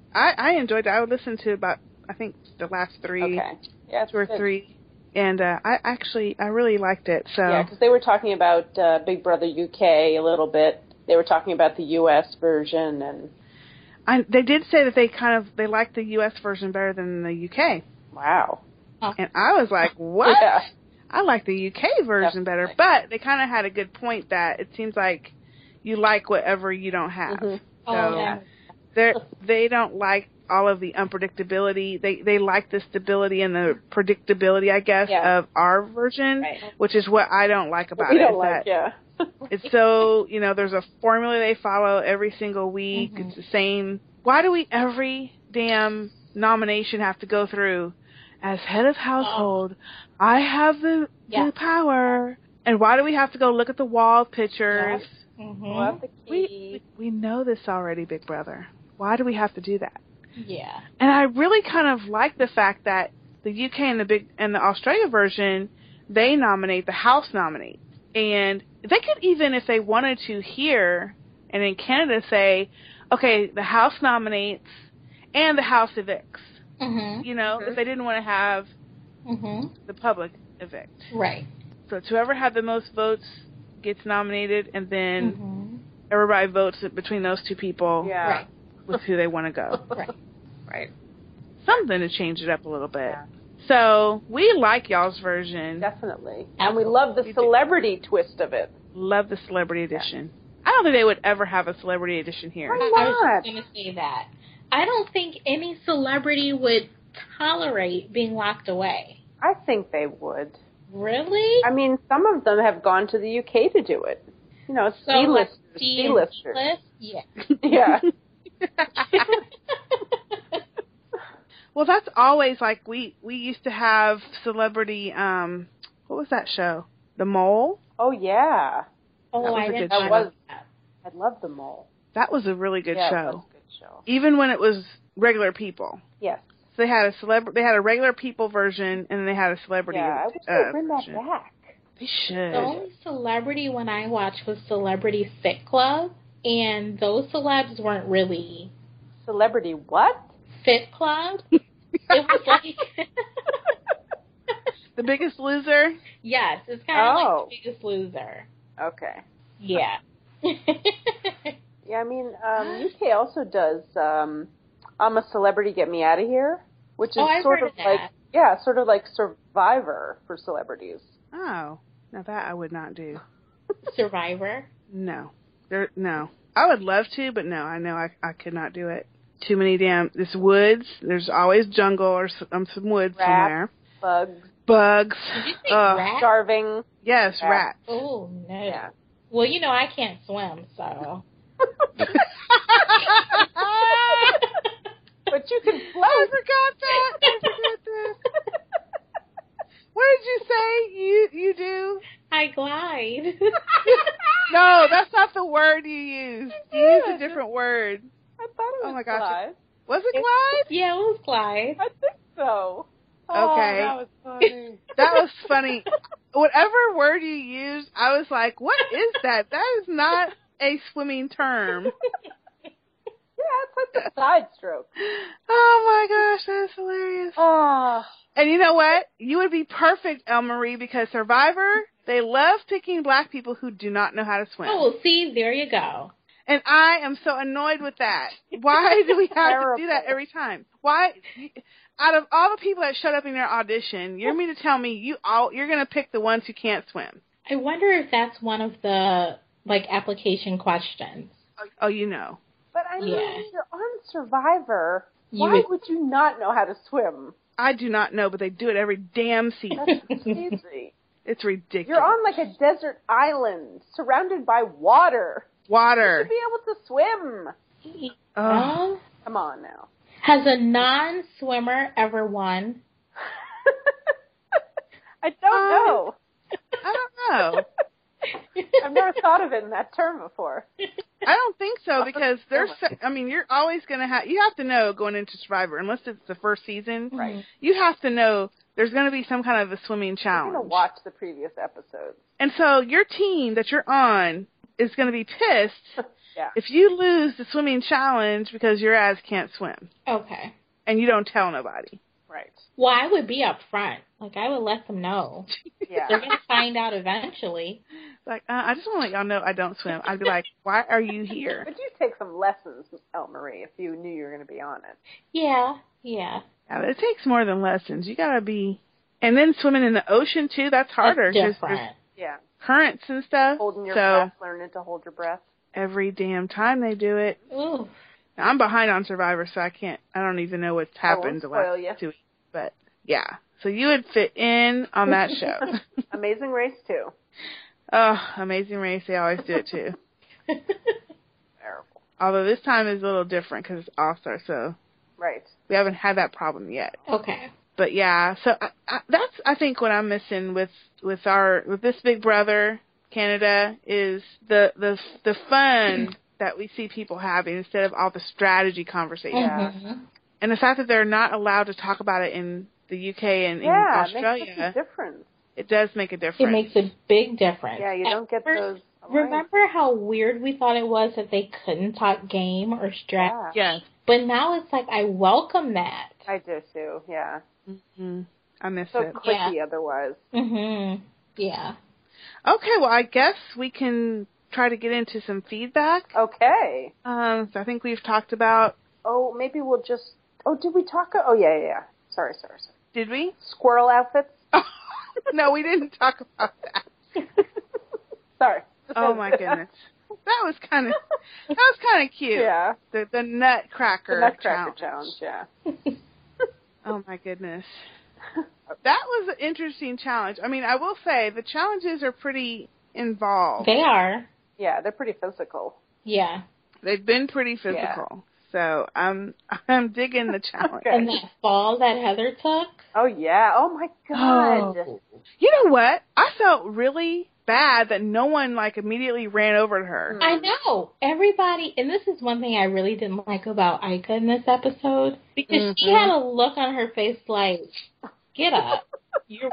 I, I enjoyed it. I would listen to about, I think, the last three. Okay. Yeah, two or good. three. And uh, I actually, I really liked it. So yeah, because they were talking about uh, Big Brother U K a little bit. They were talking about the U S version, and I, they did say that they kind of they liked the U S version better than the U K. Wow. And I was like, what? Yeah. I like the U K version Definitely. better. But they kind of had a good point that it seems like you like whatever you don't have. Mm-hmm. So Oh, yeah. they they don't like all of the unpredictability. They they like the stability and the predictability, I guess, Yeah. of our version, Right. which is what I don't like about we it. don't is like, that yeah. It's so, you know, there's a formula they follow every single week. Mm-hmm. It's the same. Why do we every damn nomination have to go through as head of household? Oh. I have the, Yeah. the power. And why do we have to go look at the wall pictures? Yeah. Mm-hmm. Pull out the key. We, we know this already, Big Brother. Why do we have to do that? Yeah. And I really kind of like the fact that the U K and the big and the Australia version, they nominate, the House nominates. And they could even, if they wanted to here and in Canada, say, okay, the House nominates and the House evicts. Mm-hmm. You know, Mm-hmm. if they didn't want to have Mm-hmm. the public evict. Right. So it's whoever had the most votes gets nominated, and then Mm-hmm. everybody votes between those two people Yeah. Right. with who they want to go. Right. Right. Something to change it up a little bit. Yeah. So we like y'all's version. Definitely. And we love the celebrity twist of it. Love the celebrity edition. I don't think they would ever have a celebrity edition here. Why I was not? just going to say that. I don't think any celebrity would tolerate being locked away. I think they would. Really? I mean, some of them have gone to the U K to do it. You know, So, like, C-listers. D and C-listers. D-list? Yeah. Yeah. Well, that's always like we we used to have celebrity. Um, what was that show? The Mole. Oh, yeah. Oh, That was I a didn't good know show. that. I love The Mole. That was a really good yeah, show. That was a good show. Even when it was regular people. Yes. So they had a celeb. They had a regular people version, and then they had a celebrity. Yeah, I wish uh, they'd bring that version. back. They should. The only celebrity one I watched was Celebrity Fit Club, and those celebs weren't really Celebrity what? Fit Club. It was like The Biggest Loser. yes, it's kind of Oh. like The Biggest Loser. Okay. Yeah. Yeah, I mean, um, U K also does um, I'm a Celebrity, Get Me Out of Here, which is Oh, I've sort heard of of like, that. yeah, sort of like Survivor for celebrities. Oh, now that I would not do. Survivor. No, there. No, I would love to, but no, I know I I could not do it. Too many damn. This woods. There's always jungle or some, um, some woods Rats. somewhere. Bugs, Bugs. Did you say Ugh. rat? starving. Yes, Rats. rats. Oh no. Yeah. Well, you know I can't swim, so. But you can I float. forgot that. I forgot that. What did you say? You you do? I glide. No, that's not the word you used. You used a different word. I thought it was Oh my gosh. Glide. Was it glide? Yeah, it was glide. I think so. Okay. Oh, that was funny. That was funny. Whatever word you used, I was like, what is that? That is not a swimming term. Yeah, it's like a side stroke. Oh my gosh, that's hilarious. Oh. And you know what? You would be perfect, El Marie, because Survivor, they love picking black people who do not know how to swim. Oh, well, see, there you go. And I am so annoyed with that. Why do we have Terrible. to do that every time? Why? Out of all the people that showed up in your audition, you're mean to tell me you all you're going to pick the ones who can't swim? I wonder if that's one of the, like, application questions. Oh, you know. But I mean, Yeah. if you're on Survivor, You why would- would you not know how to swim? I do not know, but they do it every damn season. That's crazy. It's ridiculous. You're on like a desert island surrounded by water. You Water. should be able to swim. Ugh. Um, Come on now. has a non-swimmer ever won? I don't Um, know. I don't know. I've never thought of it in that term before. I don't think so because there's. So, I mean, you're always going to have. You have to know going into Survivor, unless it's the first season. Right. You have to know there's going to be some kind of a swimming I'm challenge. going to watch the previous episodes. And so your team that you're on is going to be pissed Yeah. If you lose the swimming challenge because your ass can't swim Okay. and you don't tell nobody. Right. Well, I would be up front. Like, I would let them know. Yeah. They're going to find out eventually. Like, uh, I just want to let y'all know I don't swim. I'd be like, why are you here? But you take some lessons, El Marie, if you knew you were going to be on it. Yeah, yeah. Yeah, but it takes more than lessons. You got to be... And then swimming in the ocean, too, that's harder. That's 'cause there's different. Yeah. currents and stuff. Holding your so breath, learning to hold your breath. every damn time they do it. Ooh. Now, I'm behind on Survivor, so I can't... I don't even know what's happened the spoil last you. two weeks. But, yeah. So you would fit in on that show. Amazing Race, too. Oh, Amazing Race, they always do it, too. Terrible. Although this time is a little different because it's All-Star, so Right. we haven't had that problem yet. Okay. But yeah, so I, I, that's I think what I'm missing with with our with this Big Brother Canada is the the the fun that we see people having instead of all the strategy conversations, Mm-hmm. and the fact that they're not allowed to talk about it in the U K and Yeah, in it makes such a Australia. difference. It does make a difference. It makes a big difference. Yeah, you At don't get first, those. Right. Remember how weird we thought it was that they couldn't talk game or strategy? Yeah. Yes. But now it's like, I welcome that. I do, too. Yeah. Mm-hmm. I miss So it. clicky Yeah. otherwise. Mm-hmm. Yeah. Okay, well, I guess we can try to get into some feedback. Okay. Um, so I think we've talked about. Oh, maybe we'll just... Oh, did we talk... Oh, yeah, yeah, yeah. Sorry, sorry, sorry. Did we? Squirrel outfits? No, we didn't talk about that. Sorry. Oh my goodness, that was kind of that was kind of cute. Yeah. The the Nutcracker, The Nutcracker challenge. challenge, yeah. Oh my goodness, that was an interesting challenge. I mean, I will say the challenges are pretty involved. They are. Yeah, they're pretty physical. Yeah. They've been pretty physical. So I'm I'm digging the challenge. Okay. And that fall that Heather took. Oh, yeah. Oh, my God. Oh. You know what? I felt really bad that no one like immediately ran over to her. I know. Everybody, and this is one thing I really didn't like about Ika in this episode, because she Mhm. had a look on her face like, get up. You're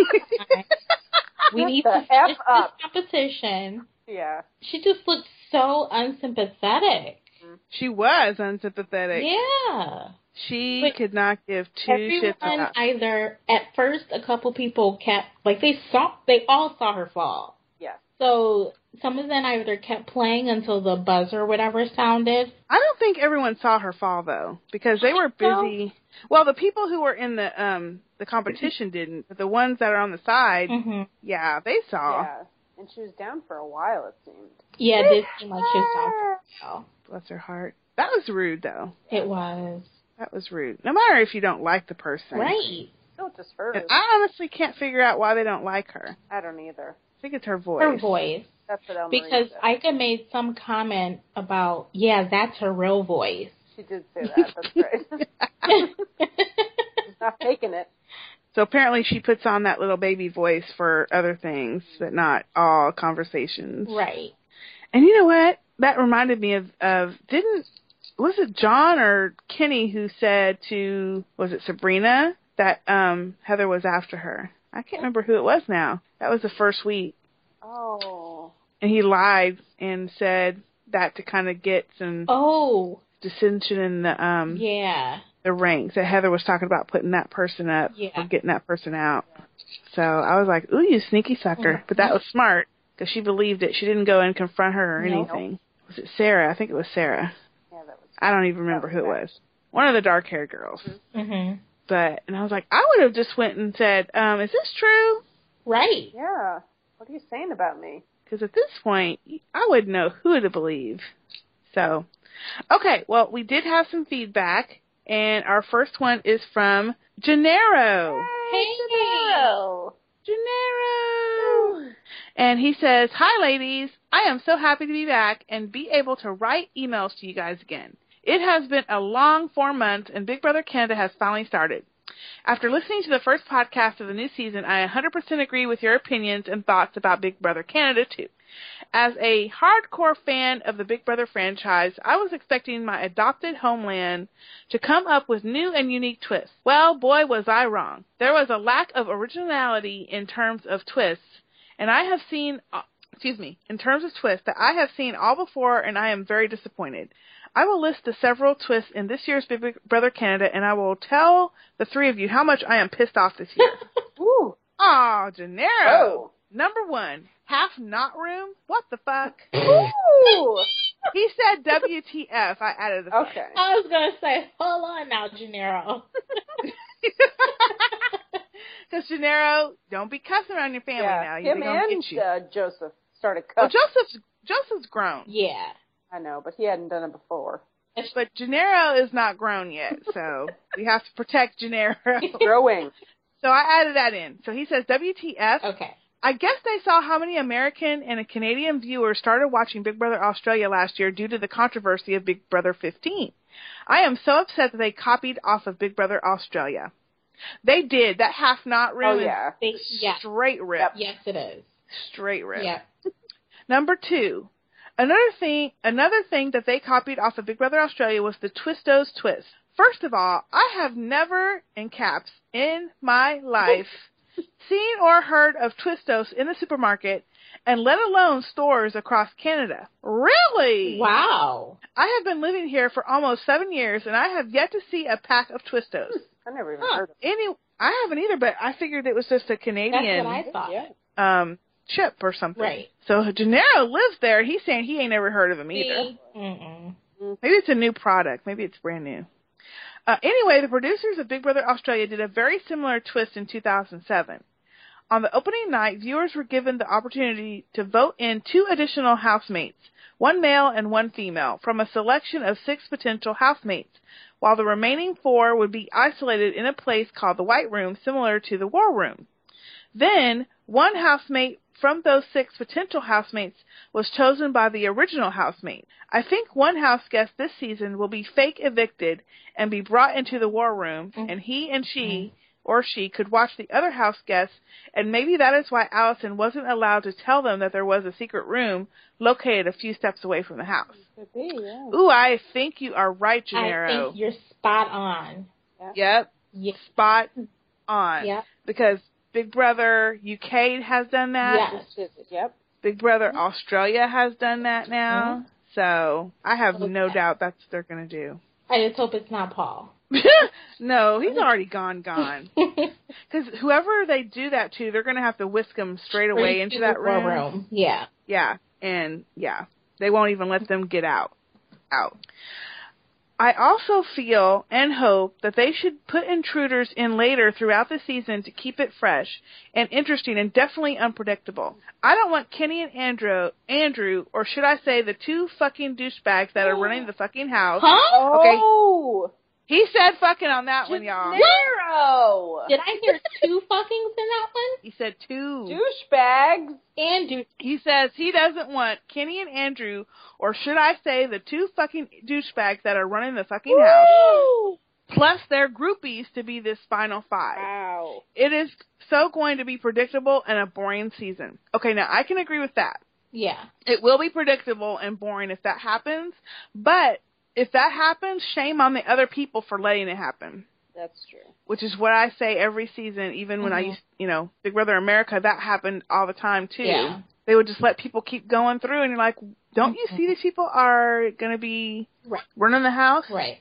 We need The to F finish up. this competition. Yeah. She just looked so unsympathetic. She was unsympathetic. Yeah. She But could not give two shits Everyone about. either, at first, a couple people kept, like, they saw, they all saw her fall. Yeah. So some of them either kept playing until the buzzer or whatever sounded. I don't think everyone saw her fall though, because they were No. busy. Well, the people who were in the um the competition didn't, but the ones that are on the side, Mm-hmm. yeah, they saw. Yeah. And she was down for a while, it seemed. Yeah, it did seem like she was down for a while. Bless her heart. That was rude though. It was. That was rude. No matter if you don't like the person. Right. Still just hurt And us. I honestly can't figure out why they don't like her. I don't either. I think it's her voice. Her voice. That's what Elmarie Because said. Ika made some comment about, yeah, that's her real voice. She did say that. That's right. She's not faking it. So apparently she puts on that little baby voice for other things, but not all conversations. Right. And you know what? That reminded me of, of didn't, was it John or Kenny who said to, was it Sabrina, that um, Heather was after her? I can't remember who it was now. That was the first week. Oh. And he lied and said that to kind of get some Oh, dissension in the um yeah. the ranks. That Heather was talking about putting that person up Yeah. or getting that person out. So I was like, ooh, you sneaky sucker. But that was smart because she believed it. She didn't go and confront her or Nope. anything. Was it Sarah? I think it was Sarah. Yeah, that was. I don't even remember who it was. One of the dark-haired girls. Mm-hmm. But, and I was like, I would have just went and said, um, is this true? Right. Yeah. What are you saying about me? Because at this point, I wouldn't know who to believe. So, okay, well, we did have some feedback, and our first one is from Gennaro. Hey. Gennaro. Gennaro! And he says, hi, ladies. I am so happy to be back and be able to write emails to you guys again. It has been a long four months, and Big Brother Canada has finally started. After listening to the first podcast of the new season, I one hundred percent agree with your opinions and thoughts about Big Brother Canada, too. As a hardcore fan of the Big Brother franchise, I was expecting my adopted homeland to come up with new and unique twists. Well, boy, was I wrong. There was a lack of originality in terms of twists, and I have seen excuse me, in terms of twists that I have seen all before and I am very disappointed. I will list the several twists in this year's Big Brother Canada, and I will tell the three of you how much I am pissed off this year. Ooh. Aw, Gennaro. Oh. Number one, half not room. What the fuck? Ooh. He said W T F. I added the fuck. Okay. I was going to say, hold on now, Gennaro. Because Gennaro, don't be cussing around your family Yeah, now. him They're gonna and get you. uh, Joseph started Well, cussing. Joseph's, Joseph's grown. Yeah. I know, but he hadn't done it before. But Gennaro is not grown yet, so we have to protect Gennaro. Growing. So I added that in. So he says W T F. Okay. I guess they saw how many American and Canadian viewers started watching Big Brother Australia last year due to the controversy of Big Brother fifteen. I am so upset that they copied off of Big Brother Australia. They did. That half not room Oh, yeah. They, is yeah. straight rip. Yep. Yes, it is. Straight rip. Yeah. Number two. Another thing, another thing that they copied off of Big Brother Australia was the Twistos twist. First of all, I have never, in caps, in my life, seen or heard of Twistos in the supermarket, and let alone stores across Canada. Really? Wow. I have been living here for almost seven years, and I have yet to see a pack of Twistos. I never even Huh. heard of it. Any, I haven't either, but I figured it was just a That's Canadian what I thought. Yeah. um, chip or something. Right. So Gennaro lives there, and he's saying he ain't never heard of them either. See? Mm-mm. Maybe it's a new product. Maybe it's brand new. Uh, anyway, the producers of Big Brother Australia did a very similar twist in two thousand seven. On the opening night, viewers were given the opportunity to vote in two additional housemates, one male and one female, from a selection of six potential housemates, while the remaining four would be isolated in a place called the White Room, similar to the War Room. Then, one housemate from those six potential housemates was chosen by the original housemate. I think one house guest this season will be fake evicted and be brought into the War Room, mm-hmm. and he and she mm-hmm. or she could watch the other house guests, and maybe that is why Allison wasn't allowed to tell them that there was a secret room located a few steps away from the house. Could be, yeah. Ooh, I think you are right, Gennaro. I think you're spot on. Yeah. Yep. Yep. Spot on. Yep. Because Big Brother U K has done that. Yes. Yep. Big Brother Australia has done that now. Mm-hmm. So I have okay. no doubt that's what they're going to do. I just hope it's not Paul. No, he's already gone, gone. Because whoever they do that to, they're going to have to whisk him straight away straight into that room. room. Yeah. Yeah, and yeah, they won't even let them get out. Out. I also feel and hope that they should put intruders in later throughout the season to keep it fresh and interesting and definitely unpredictable. I don't want Kenny and Andrew, Andrew, or should I say the two fucking douchebags that are running the fucking house. Huh? Okay. Oh! He said fucking on that one, y'all. Zero! Did I hear two fuckings in that one? He said two. Douchebags. And douche. He says he doesn't want Kenny and Andrew, or should I say the two fucking douchebags that are running the fucking Woo! house, plus their groupies to be this final five. Wow. It is so going to be predictable and a boring season. Okay, now I can agree with that. Yeah. It will be predictable and boring if that happens, but if that happens, shame on the other people for letting it happen. That's true. Which is what I say every season, even when mm-hmm. I used, you know, Big Brother America, that happened all the time, too. Yeah. They would just let people keep going through, and you're like, don't you see these people are going to be right. running the house? Right.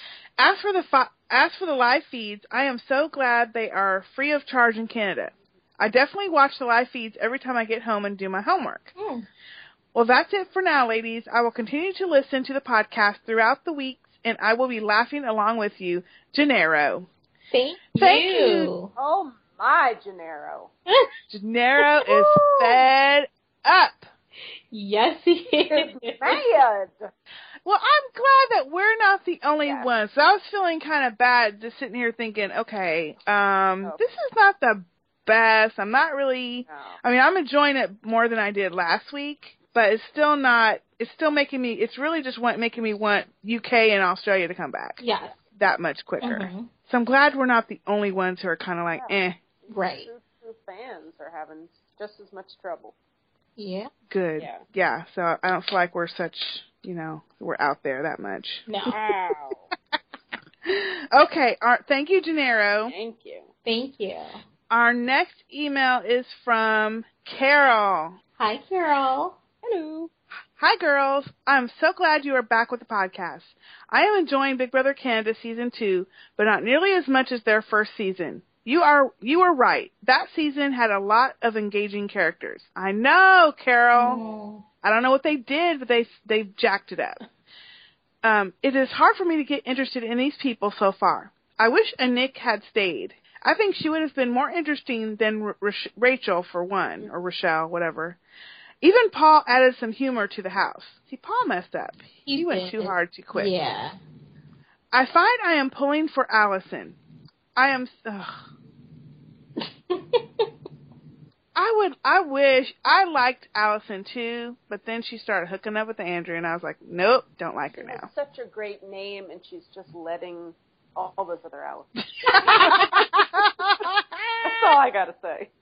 As for the fi- as for the live feeds, I am so glad they are free of charge in Canada. I definitely watch the live feeds every time I get home and do my homework. Mm. Well, that's it for now, ladies. I will continue to listen to the podcast throughout the weeks, and I will be laughing along with you, Gennaro. Thank, Thank you. you. Oh, my Gennaro. Gennaro is fed up. Yes, he is. Mad. Well, I'm glad that we're not the only yeah. ones. So I was feeling kind of bad just sitting here thinking, okay, um, oh. this is not the best. I'm not really, no. I mean, I'm enjoying it more than I did last week. But it's still not, it's still making me, it's really just want, making me want U K and Australia to come back. Yes. That much quicker. Mm-hmm. So I'm glad we're not the only ones who are kind of like, yeah. eh. Right. True, true fans are having just as much trouble. Yeah. Good. Yeah. Yeah, so I don't feel like we're such, you know, we're out there that much. No. Wow. Okay, our, thank you, Gennaro. Thank you. Thank you. Our next email is from Carol. Hi, Carol. Hello. Hi, girls. I'm so glad you are back with the podcast. I am enjoying Big Brother Canada Season two, but not nearly as much as their first season. You are you are right. That season had a lot of engaging characters. I know, Carol. Mm. I don't know what they did, but they they jacked it up. Um, it is hard for me to get interested in these people so far. I wish Anik had stayed. I think she would have been more interesting than R- R- Rachel, for one, or Rochelle, whatever. Even Paul added some humor to the house. See, Paul messed up. He, he went too hard too quick. Yeah. I find I am pulling for Allison. I am... Ugh. I would... I wish... I liked Allison, too, but then she started hooking up with Andrew, and I was like, nope, don't like her now. It's such a great name, and she's just letting all, all those other Allisons. That's all I gotta say.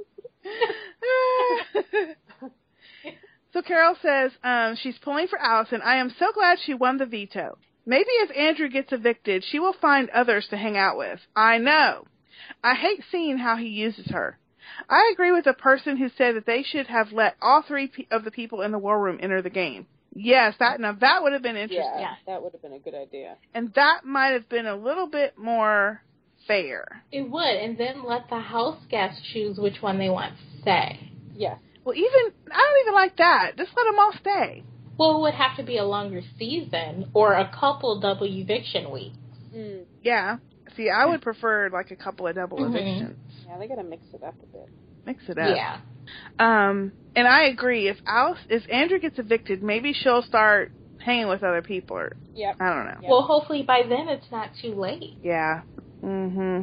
So Carol says um, she's pulling for Allison. I am so glad she won the veto. Maybe if Andrew gets evicted, she will find others to hang out with. I know. I hate seeing how he uses her. I agree with the person who said that they should have let all three pe- of the people in the war room enter the game. Yes, that now that would have been interesting. Yeah, that would have been a good idea. And that might have been a little bit more fair. It would, and then let the house guests choose which one they want to stay. Yeah. Well, even, I don't even like that. Just let them all stay. Well, it would have to be a longer season or a couple double eviction weeks. Mm. Yeah. See, I would prefer like a couple of double Mm-hmm. evictions. Yeah, they gotta mix it up a bit. Mix it up. Yeah. Um, and I agree. If Alice, if Andrew gets evicted, maybe she'll start hanging with other people. Or Yep. I don't know. Yep. Well, hopefully by then it's not too late. Yeah. Mhm.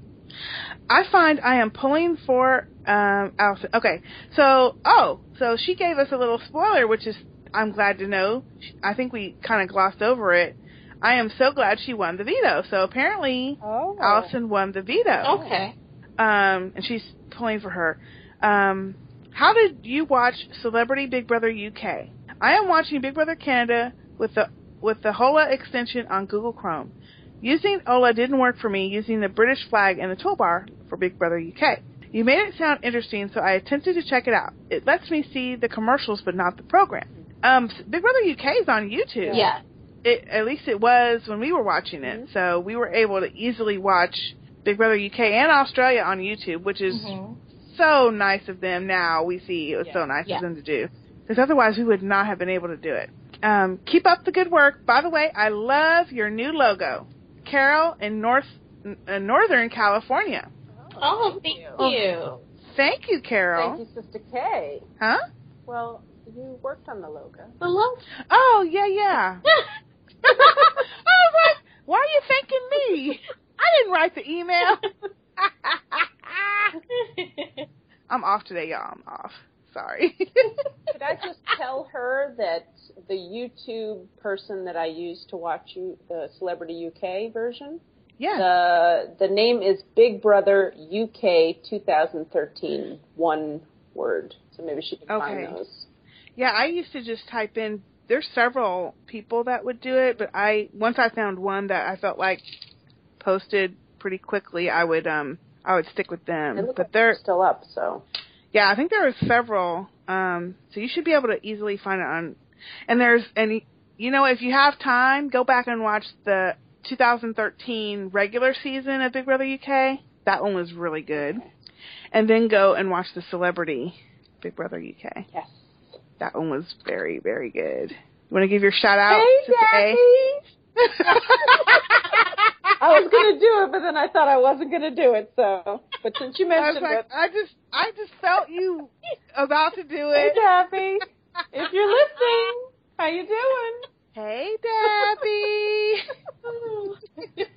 I find I am pulling for um, Allison. Okay, so oh, so she gave us a little spoiler, which is I'm glad to know. I think we kind of glossed over it. I am so glad she won the veto. So apparently, Oh. Allison won the veto. Okay. Um, and she's pulling for her. Um, how did you watch Celebrity Big Brother U K? I am watching Big Brother Canada with the with the Hola extension on Google Chrome. Using Ola didn't work for me using the British flag in the toolbar for Big Brother U K. You made it sound interesting, so I attempted to check it out. It lets me see the commercials, but not the program. Um, Big Brother U K is on YouTube. Yeah. It, at least it was when we were watching it, mm-hmm. So we were able to easily watch Big Brother U K and Australia on YouTube, which is mm-hmm. so nice of them. Now we see it was yeah. so nice yeah. of them to do, because otherwise we would not have been able to do it. Um, keep up the good work. By the way, I love your new logo. Carol in North uh, Northern California. Oh, thank you. Oh, thank you, Carol. Thank you, Sister Kay. Huh? Well, you worked on the logo. The logo? Oh, yeah, yeah. I was like, why are you thanking me? I didn't write the email. I'm off today, y'all. I'm off. Sorry. Could I just tell her that the YouTube person that I use to watch you, the Celebrity U K version, yeah, the the name is Big Brother U K twenty thirteen, one word. So maybe she can okay. find those. Yeah, I used to just type in. There's several people that would do it, but I once I found one that I felt like posted pretty quickly, I would um I would stick with them. They look but like they're they're still up, so. Yeah, I think there are several, um, so you should be able to easily find it on, and there's, and you know, if you have time, go back and watch the two thousand thirteen regular season of Big Brother U K. That one was really good. Okay. And then go and watch the Celebrity Big Brother U K. Yes. That one was very, very good. You want to give your shout out? Hey, Daddy! I was going to do it, but then I thought I wasn't going to do it, so. But since you mentioned I was like, it. I just, I just felt you about to do Hey, it. Debbie. If you're listening, how you doing? Hey, Debbie.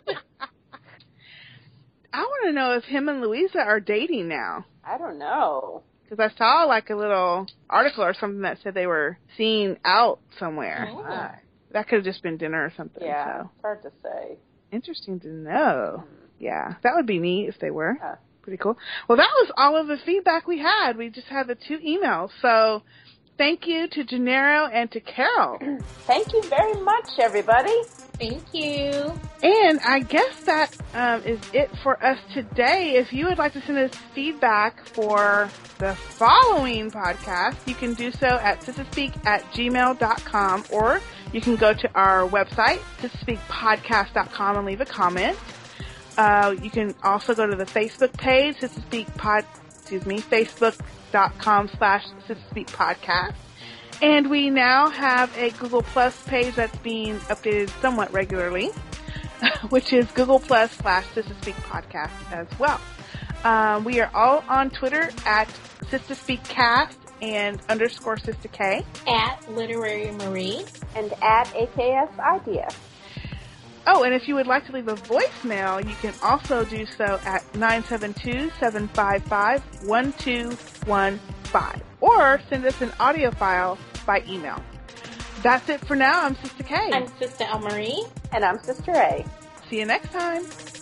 I want to know if him and Louisa are dating now. I don't know. Because I saw like a little article or something that said they were seen out somewhere. Oh. Ah. That could have just been dinner or something. Yeah, so. it's hard to say. Interesting to know. Yeah, that would be neat if they were. Yeah. Pretty cool. Well, that was all of the feedback we had. We just had the two emails. So thank you to Gennaro and to Carol. Thank you very much, everybody. Thank you. And I guess that um, is it for us today. If you would like to send us feedback for the following podcast, you can do so at sistaspeak at gmail dot com, or you can go to our website, sistaspeak podcast dot com, and leave a comment. Uh, you can also go to the Facebook page, sistaspeak pod, excuse me, facebook dot com slash sistaspeak podcast. And we now have a Google Plus page that's being updated somewhat regularly, which is Google Plus slash sistaspeak podcast as well. Um, we are all on Twitter at sistaspeakcast and underscore sistak. At Literary Marie. And at A K S Idea. Oh, and if you would like to leave a voicemail, you can also do so at nine seven two, seven five five, one two one five. Or send us an audio file by email. That's it for now. I'm Sister K. I'm Sister Elmarie. And I'm Sister A. See you next time.